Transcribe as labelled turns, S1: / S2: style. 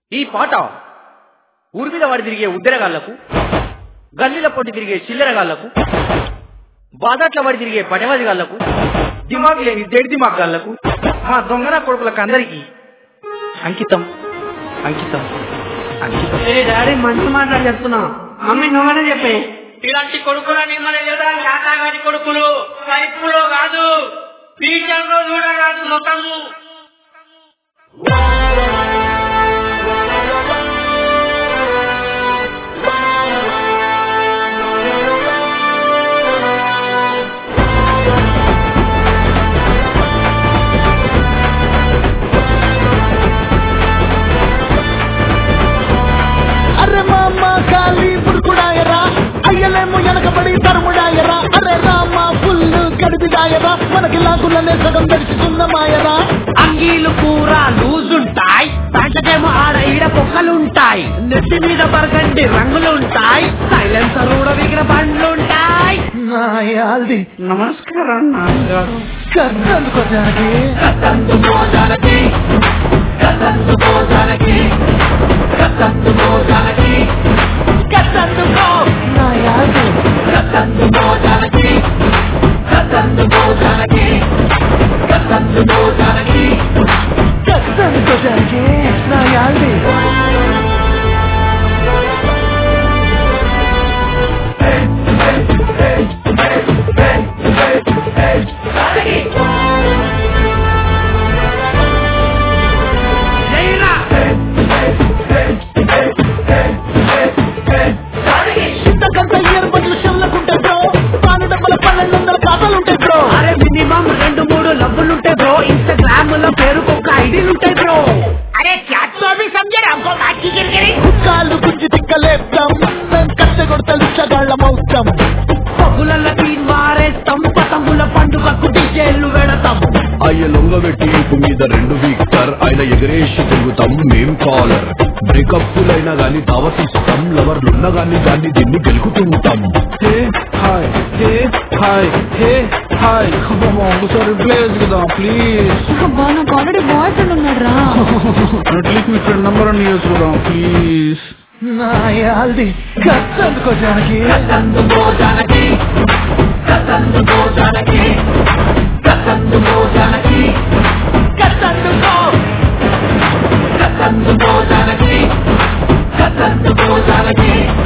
S1: ఈ పాట ఊరి మీద వాడి తిరిగే ఉద్దరగాళ్లకు, గల్లీల పొట్టి తిరిగే చిల్లరగాళ్లకు, బాదాట్ల వాడి తిరిగే పటవాదిగాళ్లకు, దిమాగ్ లేని దేడి దిమాగ్ గాళ్లకు, మా దొంగన కొడుకులకు అందరికీ అంకితం అంకితం అంకితం.
S2: డాడీ మంచి మాట్లాడి చెప్తున్నా, మమ్మీ నువ్వనే చెప్పే.
S3: ఇలాంటి కొడుకులని మన లేదా శాతాగాడి కొడుకులు లైఫ్లో కాదు, ఫ్యూచర్ లో చూడరాదు మొత్తము.
S4: అరే మామ కాలి పురుకుడాయరా, అయ్యలేమో వెనకబడి తరుముడాయరా. అరే రామ ఫుల్ గడిపిడాయరా, మనకి లాకులనే సగం దర్శిస్తున్న మాయరా.
S2: అంగీలు కూర లూజుంటాయి, ప్యాంట్లకేమో ఆడ ఈడ పొక్కలుంటాయి, నెత్తి మీద బరగండి రంగులుంటాయి, సైలెన్సర్ ఊడవిగిన బండ్లుంటాయి.
S4: నాయాల్ది
S2: నమస్కారం నాన్నగారు.
S4: కన్నందుకో జానకి,
S2: కథందుకో జానకి, కథందుకో జానకి, కథందుకో జానకి, కథందుకో
S4: నాయాల్ది
S2: కథందుకో జానకి, కథందుకో జానకి, కథందుకో జానకి.
S4: కన్నందుకో జానకి, నాయాల్ది
S2: అరే మినిమం 2-3 లవ్వులుంటాయి బ్రో, ఇన్స్టాగ్రామ్ లో పేరుకొక ఐడీలుంటాయి బ్రో. అరే
S4: కాళ్ళు గుంజి తిక్కలేస్తాం, మేము కట్టగొడతలు చగాళ్ళమవుతాం.
S2: పగులల్ల తీన్ మారేస్తాం, పతంగుల పండుగకు డిజేలు వెడతాం.
S5: అయ్య లొంగబెట్టి ఇప్పు మీద 2 వీక్టర్, ఆయన ఎగరేసి తిరుగుతాం మేం కాలర్. బ్రేకప్పులైనా గాని దావతిస్తాం, లవర్లున్నా గాని దాన్ని దీన్ని గెలుకుతుంటాం. Hey hi hey hi hey hi, ఒకసారి ప్లేస్ కదా ప్లీజ్.
S6: నాకు ఆల్రెడీ బాయ్ ఫ్రెండ్ ఉన్నాడు రా.
S5: అట్లీస్ట్ మీ ఫ్రెండ్ నంబర్ అని చూసుకురా ప్లీజ్.
S4: నాయాల్ది కన్నందుకో జానకి,
S2: కథందుకో జానకి, కథందుకో జానకి, కథందుకో జానకి, కథందుకో, కథందుకో జానకి, కథందుకో జానకి.